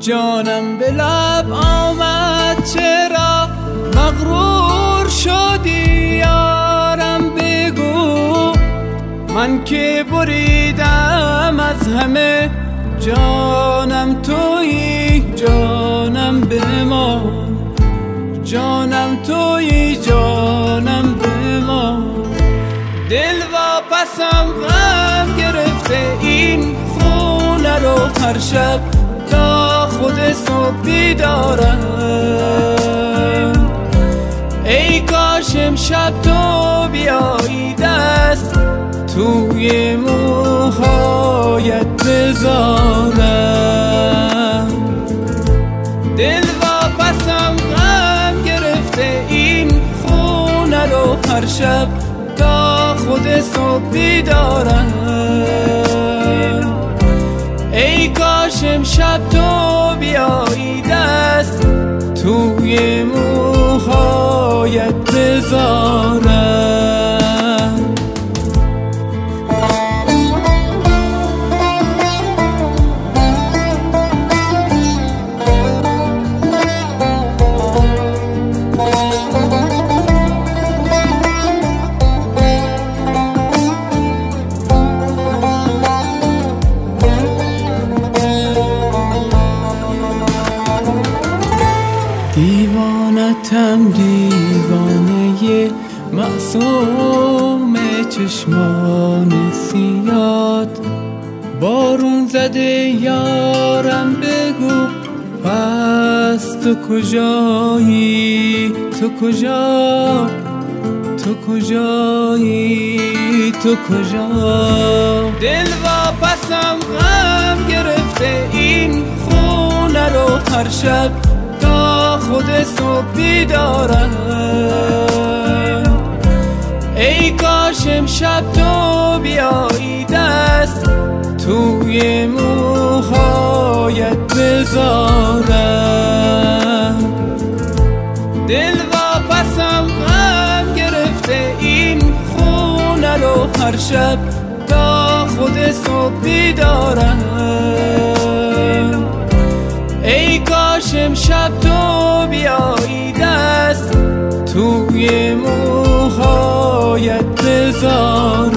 جانم به لب آمد چرا مغرور شدی یارم بگو من که بریدم از همه جانم تویی جانم بمان جانم تویی جانم بمان دل واپسم غم گرفته این خونه رو هر شب تا خود صبح بیدارم ای کاش امشب تو بیایی دست توی موهایت بذارم دل واپسم غم گرفته این خونه رو هر شب تا خود صبح بیدارم ای کاش امشب تو بیایی دست توی موهایت بذارم دیوانتم دیوانه معصوم چشمان سیاد بارون زده یارم بگو پس تو کجایی تو کجا تو کجایی تو کجا دل واپسم غم گرفته این خونه رو هر شب تا خود صبح بیدارم ای کاش امشب تو بیایی دست توی موهایت بذارم دل واپسم غم گرفته این خونه رو هر شب تا خود صبح بیدارم ای کاش امشب تو بیایی دست توی موهایت بذارم